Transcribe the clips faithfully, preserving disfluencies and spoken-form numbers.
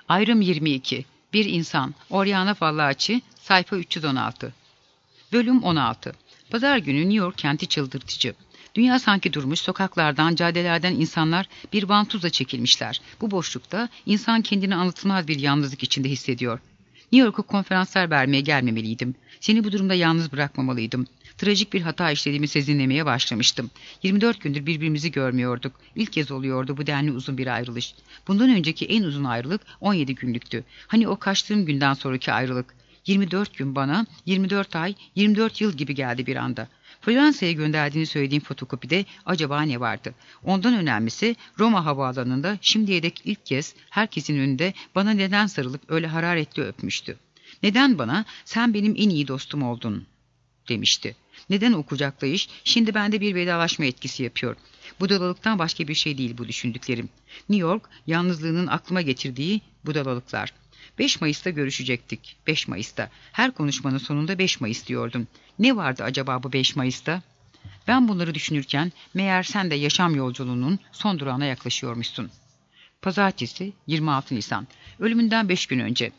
Ayrım yirmi iki. Bir insan. Oriana Fallaci. Sayfa üç yüz on altı. Bölüm on altı. Pazar günü New York kenti çıldırtıcı. Dünya sanki durmuş, sokaklardan, caddelerden insanlar bir vantuzla çekilmişler. Bu boşlukta insan kendini anlatılmaz bir yalnızlık içinde hissediyor. New York'a konferanslar vermeye gelmemeliydim. Seni bu durumda yalnız bırakmamalıydım. Trajik bir hata işlediğimi sezinlemeye başlamıştım. yirmi dört gündür birbirimizi görmüyorduk. İlk kez oluyordu bu denli uzun bir ayrılış. Bundan önceki en uzun ayrılık on yedi günlüktü. Hani o kaçtığım günden sonraki ayrılık. yirmi dört gün bana, yirmi dört ay, yirmi dört yıl gibi geldi bir anda. Floransa'ya gönderdiğini söylediğim fotokopide acaba ne vardı? Ondan önemlisi Roma havaalanında şimdiye dek ilk kez herkesin önünde bana neden sarılıp öyle hararetli öpmüştü. Neden bana sen benim en iyi dostum oldun demişti. Neden o kucaklayış şimdi bende bir vedalaşma etkisi yapıyor? Budalalıktan başka bir şey değil bu düşündüklerim. New York yalnızlığının aklıma getirdiği budalalıklar. beş Mayıs'ta görüşecektik. beş Mayıs'ta. Her konuşmanın sonunda beş Mayıs diyordum. Ne vardı acaba bu beş Mayıs'ta? Ben bunları düşünürken meğer sen de yaşam yolculuğunun son durağına yaklaşıyormuşsun. Pazartesi yirmi altı Nisan. Ölümünden beş gün önce.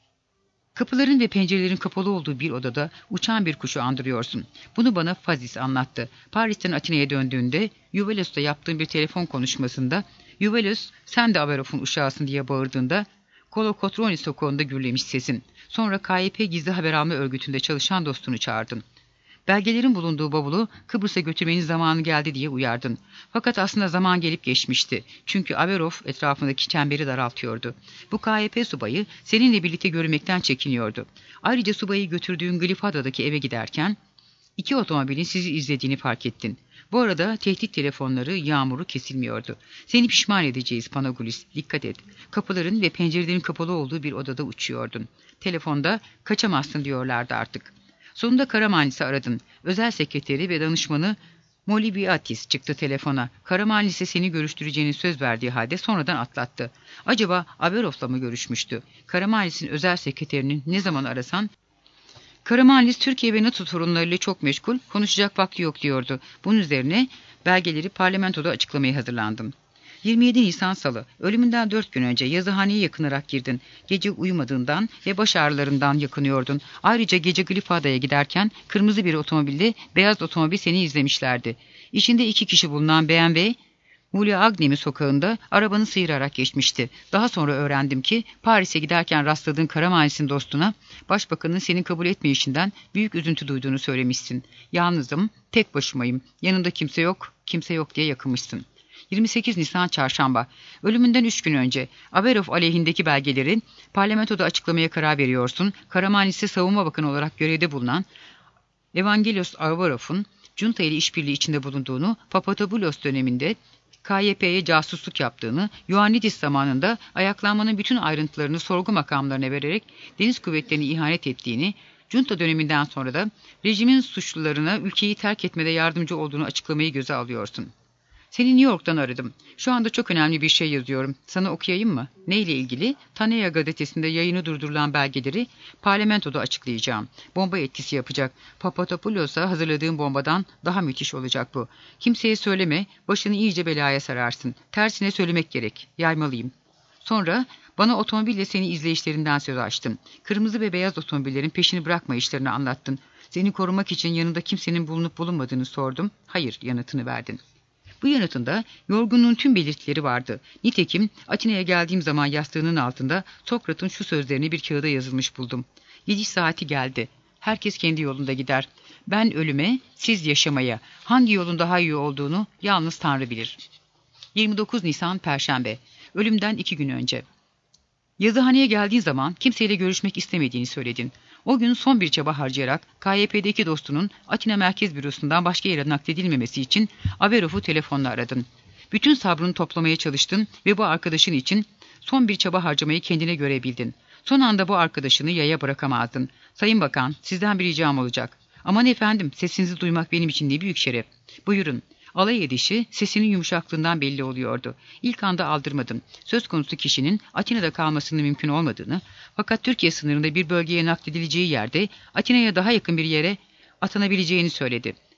Kapıların ve pencerelerin kapalı olduğu bir odada uçan bir kuşu andırıyorsun. Bunu bana Fazis anlattı. Paris'ten Atina'ya döndüğünde Yuvelos'ta yaptığım bir telefon konuşmasında Yuvelos sen de Averoff'un uşağısın diye bağırdığında Kolokotroni sokağında gürlemiş sesin. Sonra K Y P gizli haber alma örgütünde çalışan dostunu çağırdın. Belgelerin bulunduğu bavulu Kıbrıs'a götürmenin zamanı geldi diye uyardın. Fakat aslında zaman gelip geçmişti. Çünkü Averoff etrafındaki çemberi daraltıyordu. Bu K Y P subayı seninle birlikte görünmekten çekiniyordu. Ayrıca subayı götürdüğün Glifada'daki eve giderken iki otomobilin sizi izlediğini fark ettin. Bu arada tehdit telefonları, yağmuru kesilmiyordu. Seni pişman edeceğiz Panagulis, dikkat et. Kapıların ve pencerelerin kapalı olduğu bir odada uçuyordun. Telefonda kaçamazsın diyorlardı artık. Sonunda Karamanlis'i aradın. Özel sekreteri ve danışmanı Molibiatis çıktı telefona. Karamanlis'e seni görüştüreceğini söz verdiği halde sonradan atlattı. Acaba Averoff'la mı görüşmüştü? Karamanlis'in özel sekreterinin ne zaman arasan Karamanlis Türkiye ve NATO sorunlarıyla çok meşgul, konuşacak vakti yok diyordu. Bunun üzerine belgeleri parlamentoda açıklamaya hazırlandım. yirmi yedi Nisan Salı. Ölümünden dört gün önce yazıhaneye yakınarak girdin. Gece uyumadığından ve baş ağrılarından yakınıyordun. Ayrıca gece Glifada'ya giderken kırmızı bir otomobilde beyaz otomobil seni izlemişlerdi. İçinde iki kişi bulunan B M W Muliagnemi sokağında arabanı sıyırarak geçmişti. Daha sonra öğrendim ki Paris'e giderken rastladığın Karamanlis'in dostuna başbakanın seni kabul etmeyişinden büyük üzüntü duyduğunu söylemişsin. Yalnızım, tek başımayım, yanımda kimse yok, kimse yok diye yakınmışsın. yirmi sekiz Nisan Çarşamba. Ölümünden üç gün önce Averoff aleyhindeki belgeleri parlamentoda açıklamaya karar veriyorsun. Karamanlis'e savunma bakanı olarak görevde bulunan Evangelos Averoff'un junta ile işbirliği içinde bulunduğunu, Papadopoulos döneminde K Y P'ye casusluk yaptığını, Ioannidis zamanında ayaklanmanın bütün ayrıntılarını sorgu makamlarına vererek deniz kuvvetlerine ihanet ettiğini, junta döneminden sonra da rejimin suçlularına ülkeyi terk etmede yardımcı olduğunu açıklamayı göze alıyorsun. Seni New York'tan aradım. Şu anda çok önemli bir şey yazıyorum. Sana okuyayım mı? Neyle ilgili? Tanea gazetesinde yayını durdurulan belgeleri parlamentoda açıklayacağım. Bomba etkisi yapacak. Papadopoulos'a hazırladığım bombadan daha müthiş olacak bu. Kimseye söyleme, başını iyice belaya sararsın. Tersine söylemek gerek. Yaymalıyım. Sonra bana otomobille seni izleyişlerinden söz açtın. Kırmızı ve beyaz otomobillerin peşini bırakmayışlarını anlattın. Seni korumak için yanında kimsenin bulunup bulunmadığını sordum. Hayır yanıtını verdin. Bu yanıtında yorgunluğun tüm belirtileri vardı. Nitekim Atina'ya geldiğim zaman yastığının altında Sokrat'ın şu sözlerini bir kağıda yazılmış buldum. Gidiş saati geldi. Herkes kendi yolunda gider. Ben ölüme, siz yaşamaya. Hangi yolun daha iyi olduğunu yalnız Tanrı bilir. yirmi dokuz Nisan Perşembe. Ölümden iki gün önce. Yazıhaneye geldiğin zaman kimseyle görüşmek istemediğini söyledin. O gün son bir çaba harcayarak K Y P'deki dostunun Atina Merkez Bürosu'ndan başka yere nakledilmemesi için Averoff'u telefonla aradın. Bütün sabrını toplamaya çalıştın ve bu arkadaşın için son bir çaba harcamayı kendine görebildin. Son anda bu arkadaşını yaya bırakamazdın. Sayın Bakan, sizden bir ricam olacak. Aman efendim, sesinizi duymak benim için ne büyük şeref. Buyurun. Alay edişi sesinin yumuşaklığından belli oluyordu. İlk anda aldırmadım. Söz konusu kişinin Atina'da kalmasının mümkün olmadığını, fakat Türkiye sınırında bir bölgeye nakledileceği yerde Atina'ya daha yakın bir yere atanabileceğini söyledi.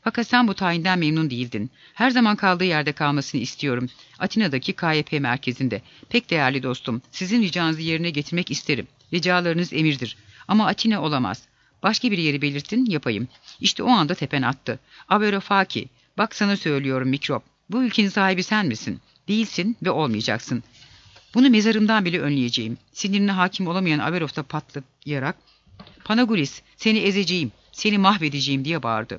Fakat sen bu tayinden memnun değildin. Her zaman kaldığı yerde kalmasını istiyorum. Atina'daki K Y P merkezinde. Pek değerli dostum, sizin ricanızı yerine getirmek isterim. Ricalarınız emirdir. Ama Atina olamaz. Başka bir yeri belirtin, yapayım. İşte o anda tepen attı. Averofaki, bak sana söylüyorum mikrop. Bu ülkenin sahibi sen misin? Değilsin ve olmayacaksın. Bunu mezarımdan bile önleyeceğim. Sinirine hakim olamayan Averov da patlayarak, Panagulis, seni ezeceğim, seni mahvedeceğim diye bağırdı.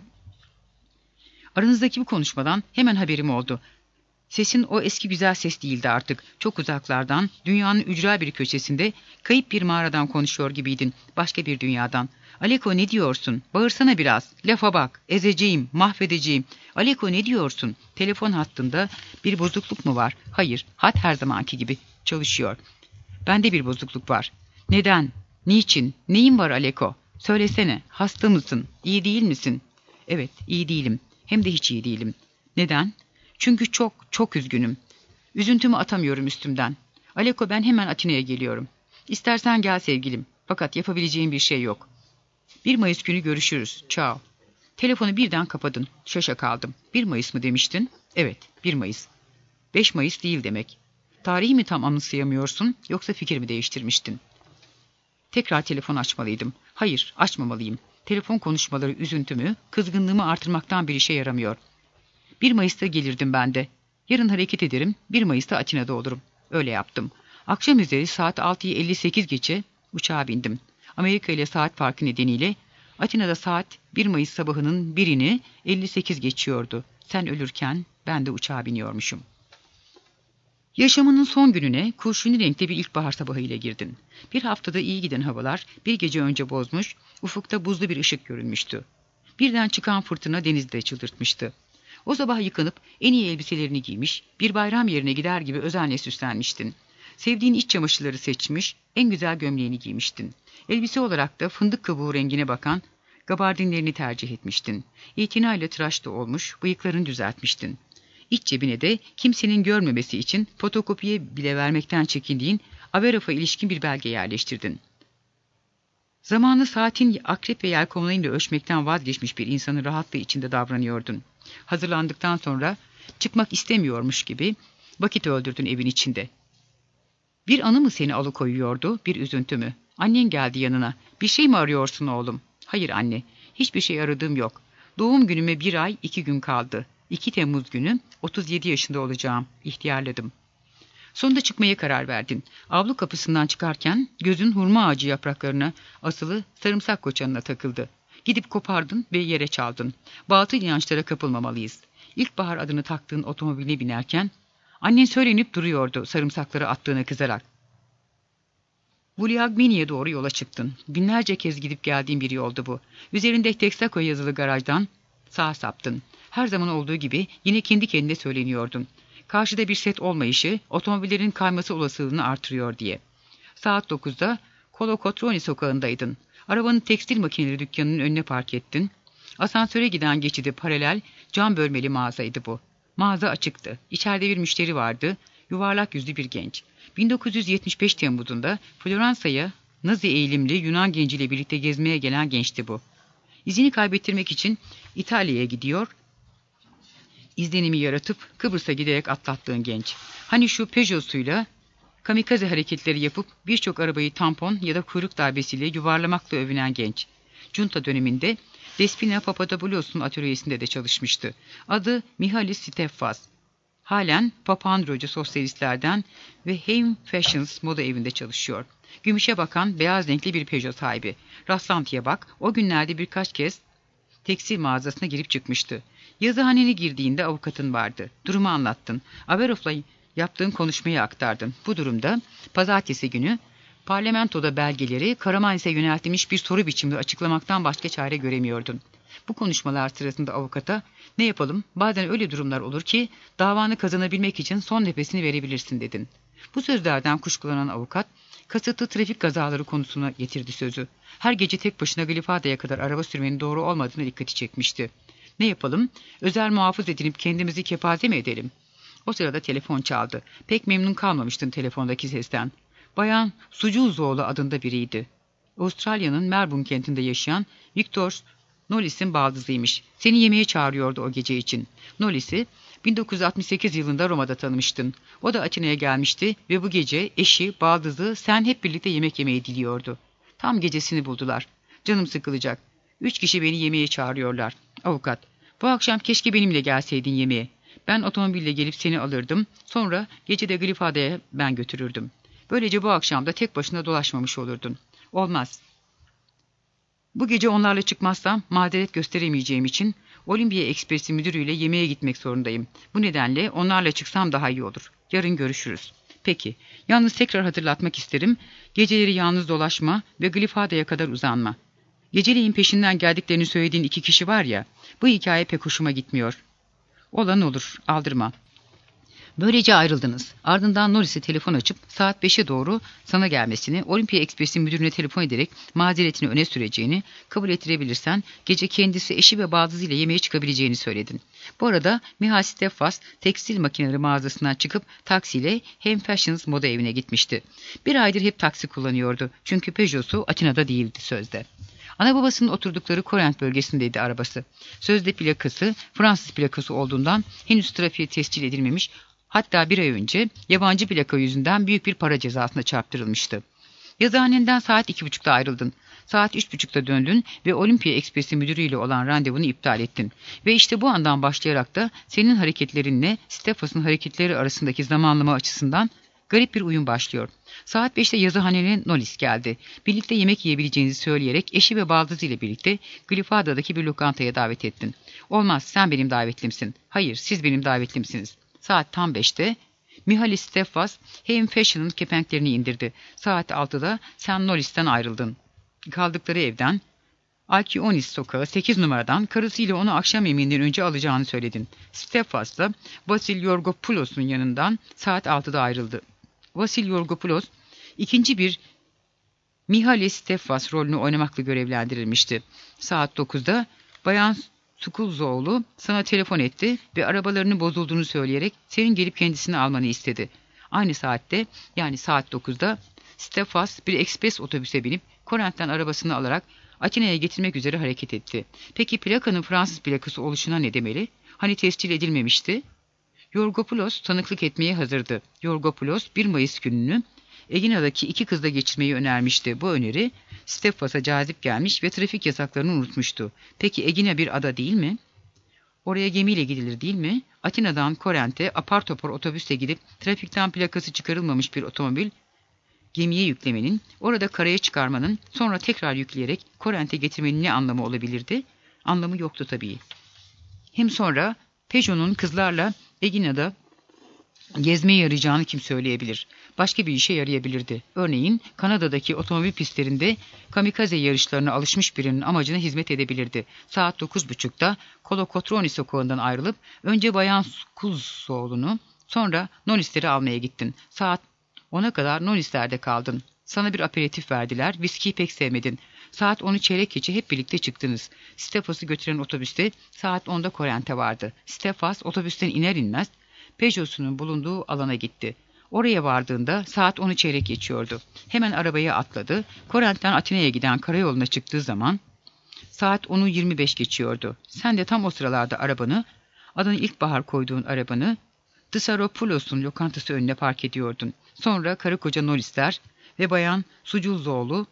Aranızdaki bu konuşmadan hemen haberim oldu. Sesin o eski güzel ses değildi artık. Çok uzaklardan, dünyanın ücra bir köşesinde, kayıp bir mağaradan konuşuyor gibiydin. Başka bir dünyadan. Aleko ne diyorsun? Bağırsana biraz. Lafa bak. Ezeceğim, mahvedeceğim. Aleko ne diyorsun? Telefon hattında bir bozukluk mu var? Hayır, hat her zamanki gibi çalışıyor. Bende bir bozukluk var. Neden? Niçin? Neyin var Aleko? Söylesene. Hasta mısın? İyi değil misin? Evet, iyi değilim. Hem de hiç iyi değilim. Neden? Çünkü çok, çok üzgünüm. Üzüntümü atamıyorum üstümden. Aleko, ben hemen Atina'ya geliyorum. İstersen gel sevgilim. Fakat yapabileceğim bir şey yok. bir Mayıs günü görüşürüz. Ciao. Telefonu birden kapadın. Şaşa kaldım. bir Mayıs mı demiştin? Evet, bir Mayıs. beş Mayıs değil demek. Tarihi mi tam anımsayamıyorsun, yoksa fikir mi değiştirmiştin? Tekrar telefon açmalıydım. Hayır, açmamalıyım. Telefon konuşmaları üzüntümü, kızgınlığımı artırmaktan bir işe yaramıyor. bir Mayıs'ta gelirdim ben de. Yarın hareket ederim, bir Mayıs'ta Atina'da olurum. Öyle yaptım. Akşam üzeri saat altıyı elli sekiz geçe uçağa bindim. Amerika ile saat farkı nedeniyle Atina'da saat bir Mayıs sabahının birini elli sekiz geçiyordu. Sen ölürken ben de uçağa biniyormuşum. Yaşamının son gününe kurşuni renkte bir ilkbahar sabahı ile girdin. Bir haftada iyi giden havalar bir gece önce bozmuş, ufukta buzlu bir ışık görünmüştü. Birden çıkan fırtına denizde çıldırtmıştı. O sabah yıkanıp en iyi elbiselerini giymiş, bir bayram yerine gider gibi özenle süslenmiştin. Sevdiğin iç çamaşırları seçmiş, en güzel gömleğini giymiştin. Elbise olarak da fındık kabuğu rengine bakan gabardinlerini tercih etmiştin. İtinayla tıraş da olmuş, bıyıklarını düzeltmiştin. İç cebine de kimsenin görmemesi için fotokopiye bile vermekten çekindiğin Averof'a ilişkin bir belge yerleştirdin. Zamanı saatin akrep ve yelkovlarıyla ölçmekten vazgeçmiş bir insanın rahatlığı içinde davranıyordun. Hazırlandıktan sonra çıkmak istemiyormuş gibi vakit öldürdün evin içinde. Bir anı mı seni alıkoyuyordu, bir üzüntü mü? Annen geldi yanına. Bir şey mi arıyorsun oğlum? Hayır anne, hiçbir şey aradığım yok. Doğum günüme bir ay iki gün kaldı. iki Temmuz günü otuz yedi yaşında olacağım. İhtiyarladım. Sonunda çıkmaya karar verdin. Avlu kapısından çıkarken gözün hurma ağacı yapraklarına asılı sarımsak koçanına takıldı. Gidip kopardın ve yere çaldın. Batıl inançlara kapılmamalıyız. İlkbahar adını taktığın otomobile binerken annen söylenip duruyordu sarımsakları attığına kızarak. Vuliagmini'ye doğru yola çıktın. Binlerce kez gidip geldiğin bir yoldu bu. Üzerinde Texaco yazılı garajdan sağa saptın. Her zaman olduğu gibi yine kendi kendine söyleniyordun. Karşıda bir set olmayışı otomobillerin kayması olasılığını artırıyor diye. Saat dokuzda Kolokotroni sokağındaydın. Arabanın tekstil makineleri dükkanının önüne park ettin. Asansöre giden geçidi paralel cam bölmeli mağazaydı bu. Mağaza açıktı. İçeride bir müşteri vardı. Yuvarlak yüzlü bir genç. bin dokuz yüz yetmiş beş Temmuz'unda Floransa'ya Nazi eğilimli Yunan genciyle birlikte gezmeye gelen gençti bu. İzini kaybettirmek için İtalya'ya gidiyor, izlenimi yaratıp Kıbrıs'a giderek atlattığın genç. Hani şu Peugeot'suyla kamikaze hareketleri yapıp birçok arabayı tampon ya da kuyruk darbesiyle yuvarlamakla övünen genç. Junta döneminde Despina Papadopoulos'un atölyesinde de çalışmıştı. Adı Mihalis Steffas. Halen Papandreou'cu sosyalistlerden ve Heim Fashions moda evinde çalışıyor. Gümüşe bakan beyaz renkli bir Peugeot sahibi. Rastlantıya bak, o günlerde birkaç kez tekstil mağazasına girip çıkmıştı. Yazıhanene girdiğinde avukatın vardı. Durumu anlattın. Averov'la yaptığın konuşmayı aktardın. Bu durumda pazartesi günü parlamentoda belgeleri Karamanis'e yöneltilmiş bir soru biçimde açıklamaktan başka çare göremiyordun. Bu konuşmalar sırasında avukata ne yapalım, bazen öyle durumlar olur ki davanı kazanabilmek için son nefesini verebilirsin dedin. Bu sözlerden kuşkulanan avukat kasıtlı trafik kazaları konusuna getirdi sözü. Her gece tek başına Glifada'ya kadar araba sürmenin doğru olmadığını dikkati çekmişti. Ne yapalım? Özel muhafız edinip kendimizi kepaze mi edelim? O sırada telefon çaldı. Pek memnun kalmamıştın telefondaki sesten. Bayan Sucuuzoğlu adında biriydi. Avustralya'nın Melbourne kentinde yaşayan Victor Knowles'in baldızıymış. Seni yemeğe çağırıyordu o gece için. Knowles'i bin dokuz yüz altmış sekiz yılında Roma'da tanımıştın. O da Atina'ya gelmişti ve bu gece eşi, baldızı, sen hep birlikte yemek yemeyi diliyordu. Tam gecesini buldular. Canım sıkılacak. Üç kişi beni yemeğe çağırıyorlar. Avukat, bu akşam keşke benimle gelseydin yemeğe. Ben otomobille gelip seni alırdım. Sonra gece de Glifada'ya ben götürürdüm. Böylece bu akşam da tek başına dolaşmamış olurdun. Olmaz. Bu gece onlarla çıkmazsam mazeret gösteremeyeceğim için Olimpiya Ekspresi müdürüyle yemeğe gitmek zorundayım. Bu nedenle onlarla çıksam daha iyi olur. Yarın görüşürüz. Peki. Yalnız tekrar hatırlatmak isterim. Geceleri yalnız dolaşma ve Glifada'ya kadar uzanma. Geceleyin peşinden geldiklerini söylediğin iki kişi var ya, bu hikaye pek hoşuma gitmiyor. Olan olur, aldırma. Böylece ayrıldınız. Ardından Norris'e telefon açıp saat beşe doğru sana gelmesini, Olimpiya Ekspresi müdürüne telefon ederek mazeretini öne süreceğini, kabul ettirebilirsen gece kendisi eşi ve baldızıyla yemeğe çıkabileceğini söyledin. Bu arada Mihail Steffas tekstil makineleri mağazasından çıkıp taksiyle Hem Fashions moda evine gitmişti. Bir aydır hep taksi kullanıyordu. Çünkü Peugeot'su Atina'da değildi sözde. Ana babasının oturdukları Korent bölgesindeydi arabası. Sözde plakası Fransız plakası olduğundan henüz trafiğe tescil edilmemiş, hatta bir ay önce yabancı plaka yüzünden büyük bir para cezasına çarptırılmıştı. Yazıhaneden saat iki buçukta ayrıldın. Saat üç buçukta döndün ve Olimpiya Ekspresi müdürüyle olan randevunu iptal ettin. Ve işte bu andan başlayarak da senin hareketlerinle Steffas'ın hareketleri arasındaki zamanlama açısından garip bir uyum başlıyor. Saat beşte yazıhanene Knowles geldi. Birlikte yemek yiyebileceğinizi söyleyerek eşi ve baldızı ile birlikte Glifada'daki bir lokantaya davet ettin. Olmaz, sen benim davetlimsin. Hayır, siz benim davetlimsiniz. Saat tam beşte Mihail Steffas Hem Fashion'ın kepenklerini indirdi. Saat altıda sen Knowles'ten ayrıldın. Kaldıkları evden Alkionis sokağı sekiz numaradan karısıyla onu akşam yemeğinden önce alacağını söyledin. Steffas da Vasil Yorgopoulos'un yanından saat altıda ayrıldı. Vasil Yorgopoulos ikinci bir Mihail Steffas rolünü oynamakla görevlendirilmişti. Saat dokuzda Bayan Sukulzoğlu sana telefon etti ve arabalarının bozulduğunu söyleyerek senin gelip kendisini almanı istedi. Aynı saatte, yani saat dokuzda Steffas bir ekspres otobüse binip Korent'ten arabasını alarak Atina'ya getirmek üzere hareket etti. Peki plakanın Fransız plakası oluşuna ne demeli? Hani tescil edilmemişti? Yorgopoulos tanıklık etmeye hazırdı. Yorgopoulos bir Mayıs gününü Egina'daki iki kızla geçirmeyi önermişti. Bu öneri Steffas'a cazip gelmiş ve trafik yasaklarını unutmuştu. Peki Egina bir ada değil mi? Oraya gemiyle gidilir değil mi? Atina'dan Korent'e apar topar otobüsle gidip trafikten plakası çıkarılmamış bir otomobil gemiye yüklemenin, orada karaya çıkarmanın, sonra tekrar yükleyerek Korent'e getirmenin ne anlamı olabilirdi? Anlamı yoktu tabii. Hem sonra Peugeot'un kızlarla Egina'da gezmeye yarayacağını kim söyleyebilir? Başka bir işe yarayabilirdi. Örneğin Kanada'daki otomobil pistlerinde kamikaze yarışlarına alışmış birinin amacına hizmet edebilirdi. Saat dokuz buçukta Kolokotroni sokağından ayrılıp önce Bayan Kulzoğlu'nu, sonra Nonisleri almaya gittin. Saat ona kadar Nonisler'de kaldın. Sana bir aperatif verdiler. Viskiyi pek sevmedin. Saat onu çeyrek geçe hep birlikte çıktınız. Steffas'ı götüren otobüste saat onda Korent'e vardı. Steffas otobüsten iner inmez Peugeot'sunun bulunduğu alana gitti. Oraya vardığında saat onu çeyrek geçiyordu. Hemen arabaya atladı. Korent'ten Atina'ya giden karayoluna çıktığı zaman saat onu yirmi beş geçiyordu. Sen de tam o sıralarda arabanı, adını ilkbahar koyduğun arabanı Dısaropoulos'un lokantası önüne park ediyordun. Sonra karı koca Knowles'ler ve Bayan Suculzoğlu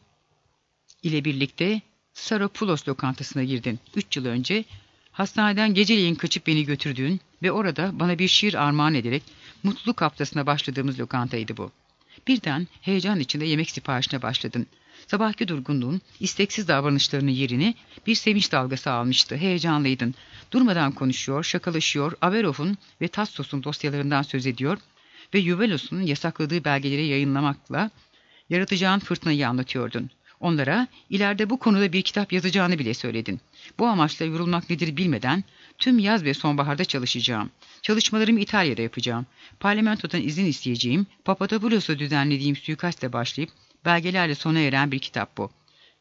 ile birlikte Dısaropoulos lokantasına girdin. Üç yıl önce hastaneden geceleyin kaçıp beni götürdüğün ve orada bana bir şiir armağan ederek mutluluk haftasına başladığımız lokantaydı bu. Birden heyecan içinde yemek siparişine başladın. Sabahki durgunluğun, isteksiz davranışlarının yerini bir sevinç dalgası almıştı. Heyecanlıydın. Durmadan konuşuyor, şakalaşıyor, Averov'un ve Tassos'un dosyalarından söz ediyor ve Yuvelos'un yasakladığı belgeleri yayınlamakla yaratacağın fırtınayı anlatıyordun. Onlara ileride bu konuda bir kitap yazacağını bile söyledin. Bu amaçla yorulmak nedir bilmeden tüm yaz ve sonbaharda çalışacağım. Çalışmalarımı İtalya'da yapacağım. Parlamentodan izin isteyeceğim. Papadopoulos'a düzenlediğim suikastle başlayıp belgelerle sona eren bir kitap bu.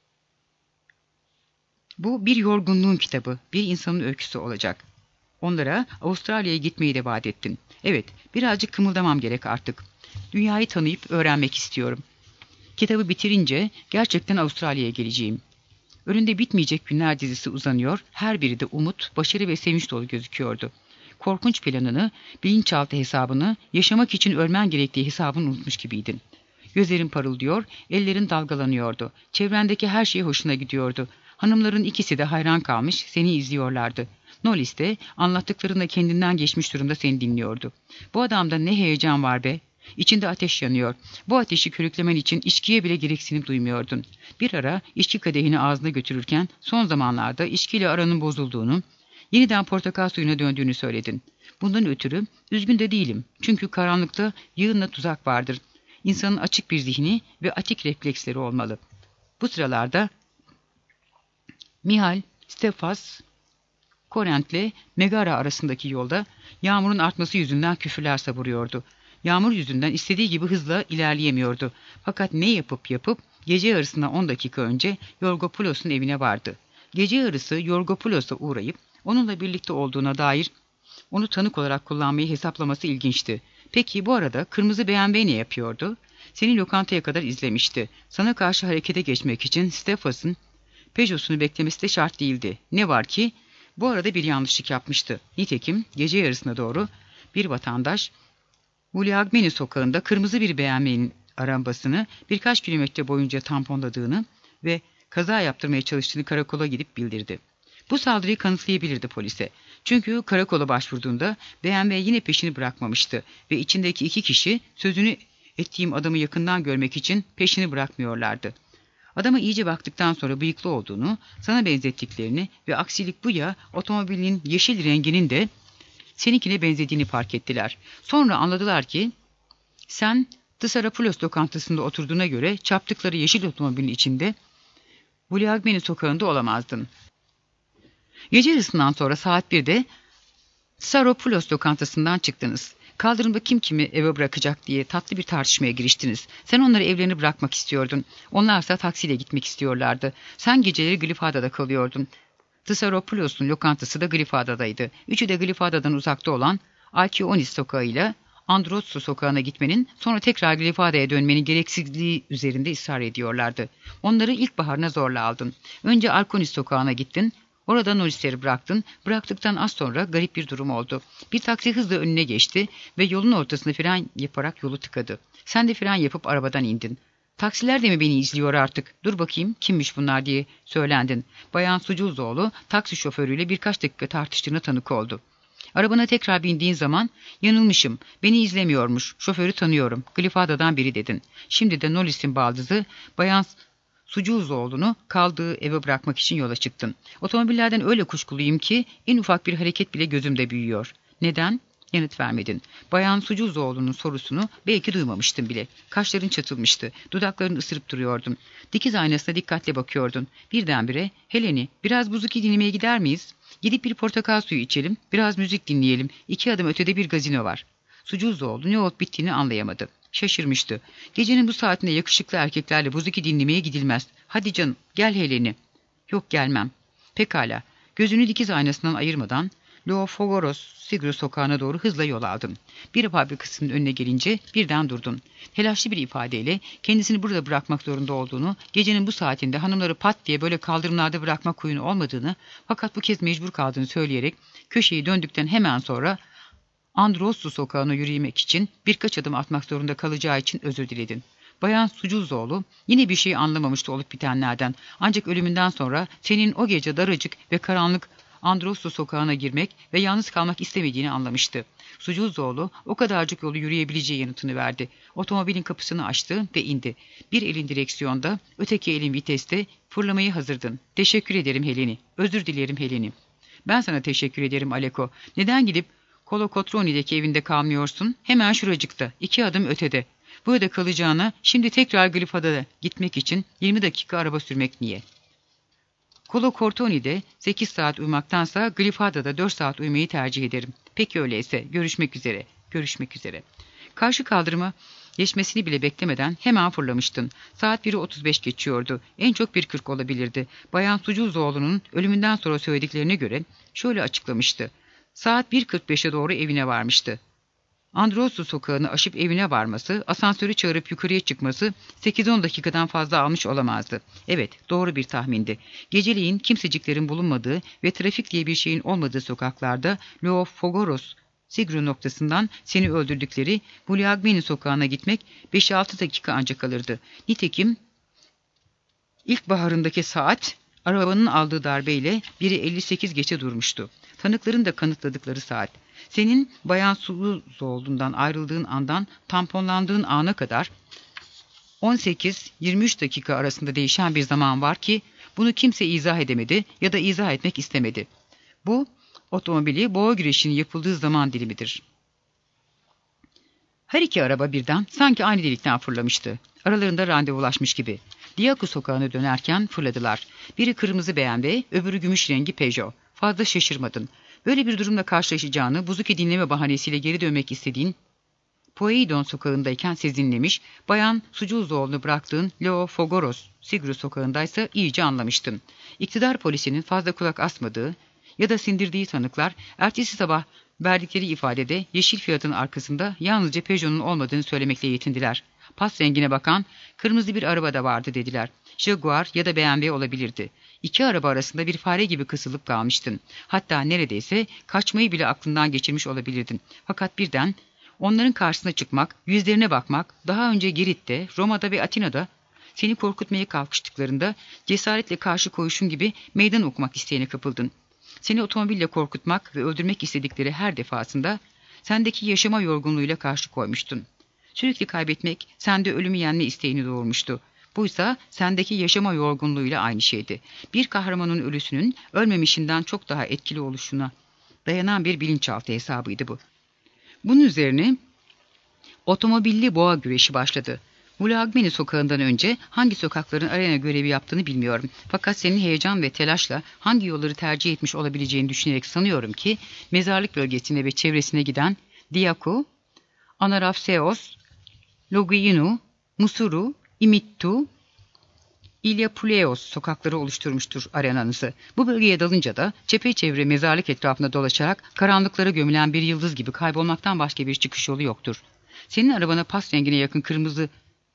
Bu bir yorgunluğun kitabı, bir insanın öyküsü olacak. Onlara Avustralya'ya gitmeyi de vaat ettin. Evet, birazcık kımıldamam gerek artık. Dünyayı tanıyıp öğrenmek istiyorum. Kitabı bitirince gerçekten Avustralya'ya geleceğim. Önünde bitmeyecek günler dizisi uzanıyor, her biri de umut, başarı ve sevinç dolu gözüküyordu. Korkunç planını, bilinçaltı hesabını, yaşamak için ölmen gerektiği hesabını unutmuş gibiydin. Gözlerin parıldıyor, ellerin dalgalanıyordu. Çevrendeki her şey hoşuna gidiyordu. Hanımların ikisi de hayran kalmış, seni izliyorlardı. Nolis de anlattıklarında kendinden geçmiş durumda seni dinliyordu. Bu adamda ne heyecan var be! İçinde ateş yanıyor. Bu ateşi körüklemen için içkiye bile gereksinim duymuyordun. Bir ara içki kadehini ağzına götürürken son zamanlarda içkiyle aranın bozulduğunu, yeniden portakal suyuna döndüğünü söyledin. Bundan ötürü üzgün de değilim. Çünkü karanlıkta yığınla tuzak vardır. İnsanın açık bir zihni ve atik refleksleri olmalı. Bu sıralarda Mihal, Stefas, Korent'le Megara arasındaki yolda yağmurun artması yüzünden küfürler savuruyordu. Yağmur yüzünden istediği gibi hızla ilerleyemiyordu. Fakat ne yapıp yapıp gece yarısından on dakika önce Yorgopulos'un evine vardı. Gece yarısı Yorgopulos'a uğrayıp onunla birlikte olduğuna dair onu tanık olarak kullanmayı hesaplaması ilginçti. Peki bu arada kırmızı B M W ne yapıyordu? Seni lokantaya kadar izlemişti. Sana karşı harekete geçmek için Stefas'ın Peugeot'sunu beklemesi de şart değildi. Ne var ki bu arada bir yanlışlık yapmıştı. Nitekim gece yarısına doğru bir vatandaş Vuluagmeni sokağında kırmızı bir B M W'nin arabasını birkaç kilometre boyunca tamponladığını ve kaza yaptırmaya çalıştığını karakola gidip bildirdi. Bu saldırıyı kanıtlayabilirdi polise. Çünkü karakola başvurduğunda B M W yine peşini bırakmamıştı ve içindeki iki kişi sözünü ettiğim adamı yakından görmek için peşini bırakmıyorlardı. Adama iyice baktıktan sonra bıyıklı olduğunu, sana benzettiklerini ve aksilik bu ya otomobilin yeşil renginin de seninkine benzediğini fark ettiler. Sonra anladılar ki sen Tsarapoulos lokantasında oturduğuna göre çarptıkları yeşil otomobilin içinde Vuluagmeni sokağında olamazdın. Gece yarısından sonra saat birde Tsarapoulos lokantasından çıktınız. Kaldırımda kim kimi eve bırakacak diye tatlı bir tartışmaya giriştiniz. Sen onları evlerini bırakmak istiyordun. Onlarsa taksiyle gitmek istiyorlardı. Sen geceleri Glifada'da kalıyordun. Tsaropoulos'un lokantası da Glifada'daydı. Üçü de Glifada'dan uzakta olan Alkionis sokağıyla Androtsu sokağına gitmenin, sonra tekrar Glifada'ya dönmenin gereksizliği üzerinde ısrar ediyorlardı. Onları ilkbaharına zorla aldın. Önce Alkonis sokağına gittin. Orada Nolisleri bıraktın. Bıraktıktan az sonra garip bir durum oldu. Bir taksi hızla önüne geçti ve yolun ortasında fren yaparak yolu tıkadı. Sen de fren yapıp arabadan indin. Taksiler de mi beni izliyor artık? Dur bakayım kimmiş bunlar diye söylendin. Bayan Sucuzoğlu taksi şoförüyle birkaç dakika tartıştığına tanık oldu. Arabana tekrar bindiğin zaman yanılmışım. Beni izlemiyormuş. Şoförü tanıyorum. Glifada'dan biri dedin. Şimdi de Nolis'in baldızı Bayan Sucuzoğlu'nu kaldığı eve bırakmak için yola çıktın. Otomobillerden öyle kuşkuluyum ki en ufak bir hareket bile gözümde büyüyor. Neden? Yanıt vermedin. Bayan Sucuzoğlu'nun sorusunu belki duymamıştın bile. Kaşların çatılmıştı. Dudaklarını ısırıp duruyordun. Dikiz aynasına dikkatle bakıyordun. Birdenbire, Heleni, biraz buzuki dinlemeye gider miyiz? Gidip bir portakal suyu içelim, biraz müzik dinleyelim. İki adım ötede bir gazino var. Sucuzoğlu ne olup bittiğini anlayamadı. Şaşırmıştı. Gecenin bu saatinde yakışıklı erkeklerle buzuki dinlemeye gidilmez. Hadi canım, gel Heleni. Yok gelmem. Pekala. Gözünü dikiz aynasından ayırmadan Leofogoros Sigro sokağına doğru hızla yol aldın. Bir fabrikasının önüne gelince birden durdun. Telaşlı bir ifadeyle kendisini burada bırakmak zorunda olduğunu, gecenin bu saatinde hanımları pat diye böyle kaldırımlarda bırakmak huyunu olmadığını, fakat bu kez mecbur kaldığını söyleyerek köşeyi döndükten hemen sonra Androssu sokağına yürümek için birkaç adım atmak zorunda kalacağı için özür diledin. Bayan Sucuzoğlu yine bir şey anlamamıştı olup bitenlerden. Ancak ölümünden sonra senin o gece daracık ve karanlık Androssu sokağına girmek ve yalnız kalmak istemediğini anlamıştı. Sucuzoğlu o kadarcık yolu yürüyebileceği yanıtını verdi. Otomobilin kapısını açtı ve indi. Bir elin direksiyonda, öteki elin viteste, fırlamaya hazırdın. Teşekkür ederim Heleni. Özür dilerim Heleni. Ben sana teşekkür ederim Aleko. Neden gidip Kolokotroni'deki evinde kalmıyorsun? Hemen şuracıkta, iki adım ötede. Burada kalacağına şimdi tekrar Glifada'ya gitmek için yirmi dakika araba sürmek niye? Kolokortoni'de sekiz saat uyumaktansa Glifada'da dört saat uyumayı tercih ederim. Peki öyleyse. Görüşmek üzere. Görüşmek üzere. Karşı kaldırıma geçmesini bile beklemeden hemen fırlamıştın. Saat biri otuz beş geçiyordu. En çok bir kırk olabilirdi. Bayan Sucuzoğlu'nun ölümünden sonra söylediklerine göre şöyle açıklamıştı. Saat bir kırk beşe doğru evine varmıştı. Androslu sokağını aşıp evine varması, asansörü çağırıp yukarıya çıkması sekiz on dakikadan fazla almış olamazdı. Evet, doğru bir tahmindi. Geceleyin kimseciklerin bulunmadığı ve trafik diye bir şeyin olmadığı sokaklarda Leofogoros Sigru noktasından seni öldürdükleri Buliagmeni sokağına gitmek beş altı dakika ancak kalırdı. Nitekim İlkbaharındaki saat, arabanın aldığı darbeyle biri elli sekiz geçe durmuştu. Tanıkların da kanıtladıkları saat. Senin Bayan Suluzoğlu'ndan ayrıldığın andan tamponlandığın ana kadar on sekiz yirmi üç dakika arasında değişen bir zaman var ki bunu kimse izah edemedi ya da izah etmek istemedi. Bu, otomobili boğa güreşinin yapıldığı zaman dilimidir. Her iki araba birden sanki aynı delikten fırlamıştı. Aralarında randevulaşmış gibi. Diyaku sokağına dönerken fırladılar. Biri kırmızı B M W, öbürü gümüş rengi Peugeot. Fazla şaşırmadın. Böyle bir durumla karşılaşacağını, buzuki dinleme bahanesiyle geri dönmek istediğin Poeidon sokağındayken sezinlemiş, Bayan Sucuzoğlu'nu bıraktığın Leofogoros Sigru sokağındaysa iyice anlamıştın. İktidar polisinin fazla kulak asmadığı ya da sindirdiği tanıklar, ertesi sabah verdikleri ifadede yeşil Fiat'ın arkasında yalnızca Peugeot'un olmadığını söylemekle yetindiler. Pas rengine bakan kırmızı bir araba da vardı dediler. Jaguar ya da B M W olabilirdi. İki araba arasında bir fare gibi kısılıp kalmıştın. Hatta neredeyse kaçmayı bile aklından geçirmiş olabilirdin. Fakat birden onların karşısına çıkmak, yüzlerine bakmak, daha önce Girit'te, Roma'da ve Atina'da seni korkutmaya kalkıştıklarında cesaretle karşı koyuşun gibi meydan okumak isteğine kapıldın. Seni otomobille korkutmak ve öldürmek istedikleri her defasında sendeki yaşama yorgunluğuyla karşı koymuştun. Sürekli kaybetmek sende ölümü yenme isteğini doğurmuştu. Buysa sendeki yaşama yorgunluğuyla aynı şeydi. Bir kahramanın ölüsünün ölmemişinden çok daha etkili oluşuna dayanan bir bilinçaltı hesabıydı bu. Bunun üzerine otomobilli boğa güreşi başladı. Buliagmeni sokağından önce hangi sokakların arena görevi yaptığını bilmiyorum. Fakat senin heyecan ve telaşla hangi yolları tercih etmiş olabileceğini düşünerek sanıyorum ki mezarlık bölgesine ve çevresine giden Diaku, Anarafseos, Logiinu, Musuru, İmittu, İlyapouleos sokakları oluşturmuştur arenanızı. Bu bölgeye dalınca da çepeçevre mezarlık etrafında dolaşarak karanlıklara gömülen bir yıldız gibi kaybolmaktan başka bir çıkış yolu yoktur. Senin arabana pas rengine yakın kırmızı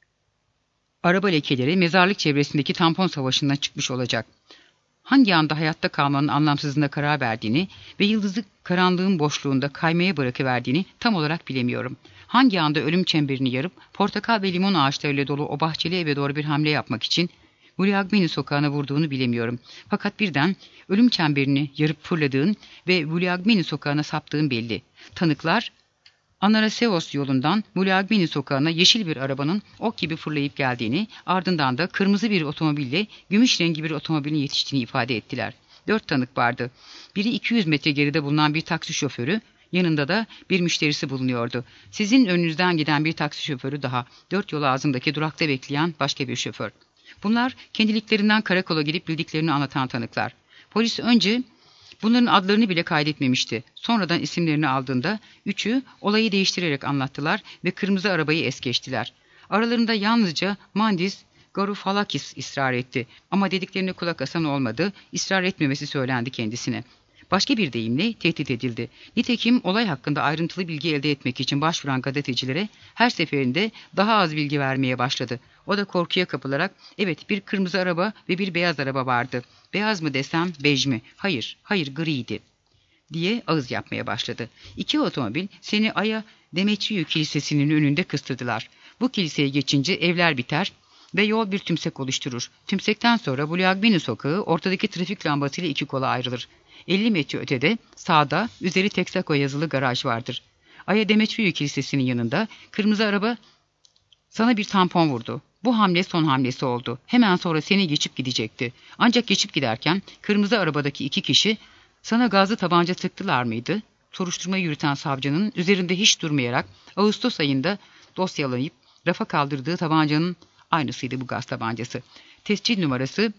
araba lekeleri mezarlık çevresindeki tampon savaşından çıkmış olacak. Hangi anda hayatta kalmanın anlamsızlığına karar verdiğini ve yıldızı karanlığın boşluğunda kaymaya bırakıverdiğini tam olarak bilemiyorum. Hangi anda ölüm çemberini yarıp portakal ve limon ağaçlarıyla dolu o bahçeli eve doğru bir hamle yapmak için Buliagmeni sokağına vurduğunu bilemiyorum. Fakat birden ölüm çemberini yarıp fırladığın ve Buliagmeni sokağına saptığın belli. Tanıklar Anaraseos yolundan Buliagmeni sokağına yeşil bir arabanın ok gibi fırlayıp geldiğini, ardından da kırmızı bir otomobille gümüş rengi bir otomobilin yetiştiğini ifade ettiler. Dört tanık vardı. Biri iki yüz metre geride bulunan bir taksi şoförü, yanında da bir müşterisi bulunuyordu. Sizin önünüzden giden bir taksi şoförü daha, dört yol ağzındaki durakta bekleyen başka bir şoför. Bunlar kendiliklerinden karakola gelip bildiklerini anlatan tanıklar. Polis önce bunların adlarını bile kaydetmemişti. Sonradan isimlerini aldığında üçü olayı değiştirerek anlattılar ve kırmızı arabayı es geçtiler. Aralarında yalnızca Mandis Garufalakis ısrar etti ama dediklerine kulak asan olmadı, ısrar etmemesi söylendi kendisine. Başka bir deyimle tehdit edildi. Nitekim olay hakkında ayrıntılı bilgi elde etmek için başvuran gazetecilere her seferinde daha az bilgi vermeye başladı. O da korkuya kapılarak, evet bir kırmızı araba ve bir beyaz araba vardı. Beyaz mı desem, bej mi? Hayır, hayır griydi diye ağız yapmaya başladı. İki otomobil seni Aya Demetriou Kilisesi'nin önünde kıstırdılar. Bu kiliseye geçince evler biter ve yol bir tümsek oluşturur. Tümsekten sonra Buliagmeni sokağı ortadaki trafik lambasıyla iki kola ayrılır. elli metre ötede sağda üzeri Texaco yazılı garaj vardır. Aya Demetriou Kilisesi'nin yanında kırmızı araba sana bir tampon vurdu. Bu hamle son hamlesi oldu. Hemen sonra seni geçip gidecekti. Ancak geçip giderken kırmızı arabadaki iki kişi sana gazlı tabanca sıktılar mıydı? Soruşturma yürüten savcının üzerinde hiç durmayarak Ağustos ayında dosyalayıp rafa kaldırdığı tabancanın aynısıydı bu gaz tabancası. Tescil numarası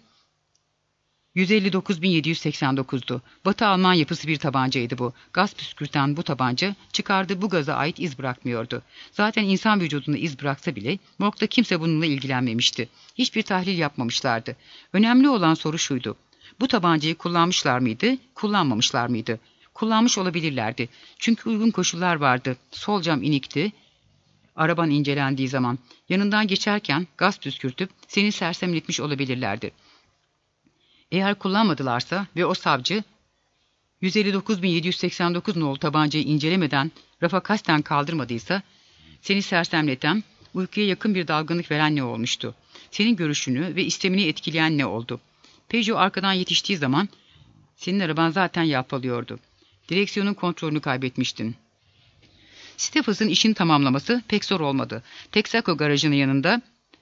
yüz elli dokuz bin yedi yüz seksen dokuz'du. Batı Alman yapısı bir tabancaydı bu. Gaz püskürten bu tabanca çıkardığı bu gaza ait iz bırakmıyordu. Zaten insan vücudunda iz bıraksa bile morgda kimse bununla ilgilenmemişti. Hiçbir tahlil yapmamışlardı. Önemli olan soru şuydu. Bu tabancayı kullanmışlar mıydı, kullanmamışlar mıydı? Kullanmış olabilirlerdi. Çünkü uygun koşullar vardı. Sol cam inikti. Araban incelendiği zaman yanından geçerken gaz püskürtüp seni sersemletmiş olabilirlerdi. Eğer kullanmadılarsa ve o savcı yüz elli dokuz bin yedi yüz seksen dokuz nolu tabancayı incelemeden rafa kasten kaldırmadıysa, seni sersemleten, uykuya yakın bir dalgınlık veren ne olmuştu? Senin görüşünü ve istemini etkileyen ne oldu? Peugeot arkadan yetiştiği zaman senin araban zaten yalpalıyordu. Direksiyonun kontrolünü kaybetmiştin. Stephens'ın işini tamamlaması pek zor olmadı. Texaco garajının yanında,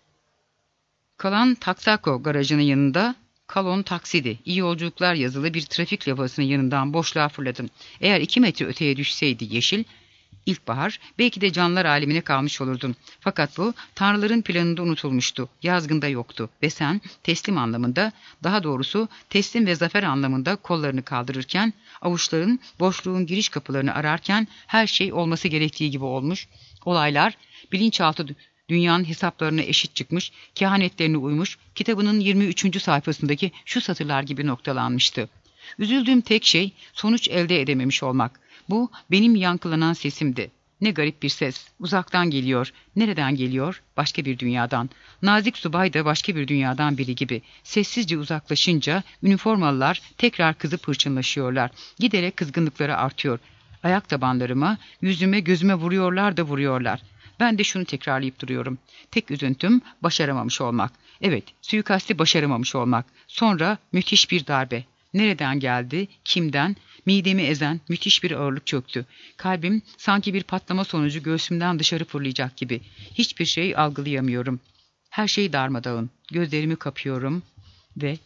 kalan Texaco garajının yanında Kalon taksidi, iyi yolculuklar yazılı bir trafik levhasının yanından boşluğa fırladım. Eğer iki metre öteye düşseydi yeşil, ilkbahar, belki de canlılar alemine kalmış olurdun. Fakat bu, tanrıların planında unutulmuştu. Yazgında yoktu. Ve sen, teslim anlamında, daha doğrusu teslim ve zafer anlamında kollarını kaldırırken, avuçların, boşluğun giriş kapılarını ararken, her şey olması gerektiği gibi olmuş. Olaylar, bilinçaltı dünyanın hesaplarına eşit çıkmış, kehanetlerine uymuş, kitabının yirmi üçüncü sayfasındaki şu satırlar gibi noktalanmıştı. Üzüldüğüm tek şey, sonuç elde edememiş olmak. Bu, benim yankılanan sesimdi. Ne garip bir ses. Uzaktan geliyor. Nereden geliyor? Başka bir dünyadan. Nazik subay da başka bir dünyadan biri gibi. Sessizce uzaklaşınca, üniformalılar tekrar kızıp hırçınlaşıyorlar. Giderek kızgınlıkları artıyor. Ayak tabanlarıma, yüzüme, gözüme vuruyorlar da vuruyorlar. Ben de şunu tekrarlayıp duruyorum. Tek üzüntüm başaramamış olmak. Evet, suikasti başaramamış olmak. Sonra müthiş bir darbe. Nereden geldi, kimden, midemi ezen müthiş bir ağırlık çöktü. Kalbim sanki bir patlama sonucu göğsümden dışarı fırlayacak gibi. Hiçbir şey algılayamıyorum. Her şey darmadağın. Gözlerimi kapıyorum ve...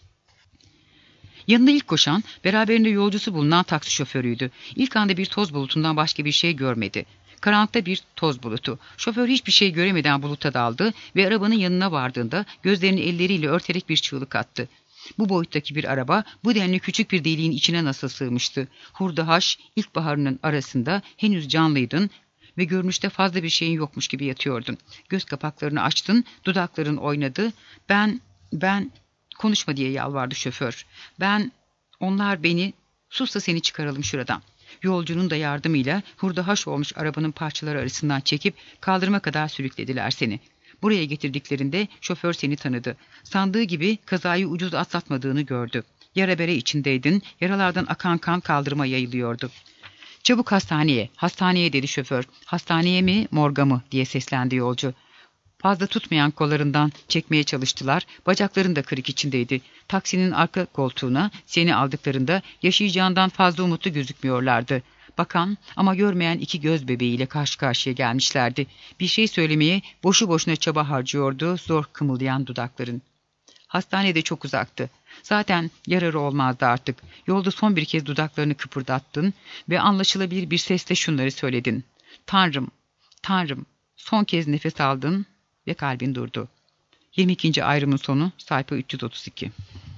Yanına ilk koşan, beraberinde yolcusu bulunan taksi şoförüydü. İlk anda bir toz bulutundan başka bir şey görmedi. Karanlıkta bir toz bulutu. Şoför hiçbir şey göremeden buluta daldı ve arabanın yanına vardığında gözlerini elleriyle örterek bir çığlık attı. Bu boyuttaki bir araba bu denli küçük bir deliğin içine nasıl sığmıştı? Hurdahaş ilkbaharının arasında henüz canlıydın ve görünüşte fazla bir şeyin yokmuş gibi yatıyordun. Göz kapaklarını açtın, dudakların oynadı. Ben, ben... Konuşma diye yalvardı şoför. Ben, onlar beni... Sus da seni çıkaralım şuradan. Yolcunun da yardımıyla hurdahaş olmuş arabanın parçaları arasından çekip kaldırıma kadar sürüklediler seni. Buraya getirdiklerinde şoför seni tanıdı. Sandığı gibi kazayı ucuz atlatmadığını gördü. Yara bere içindeydin, yaralardan akan kan kaldırıma yayılıyordu. Çabuk hastaneye, hastaneye dedi şoför. Hastaneye mi, morga mı diye seslendi yolcu. Fazla tutmayan kollarından çekmeye çalıştılar, bacakların da kırık içindeydi. Taksinin arka koltuğuna seni aldıklarında yaşayacağından fazla umutlu gözükmüyorlardı. Bakan ama görmeyen iki göz bebeğiyle karşı karşıya gelmişlerdi. Bir şey söylemeye boşu boşuna çaba harcıyordu zor kımıldayan dudakların. Hastanede çok uzaktı. Zaten yararı olmazdı artık. Yolda son bir kez dudaklarını kıpırdattın ve anlaşılabilir bir sesle şunları söyledin. Tanrım, Tanrım, son kez nefes aldın ve kalbin durdu. yirmi ikinci ayrımın sonu sayfa üç yüz otuz iki.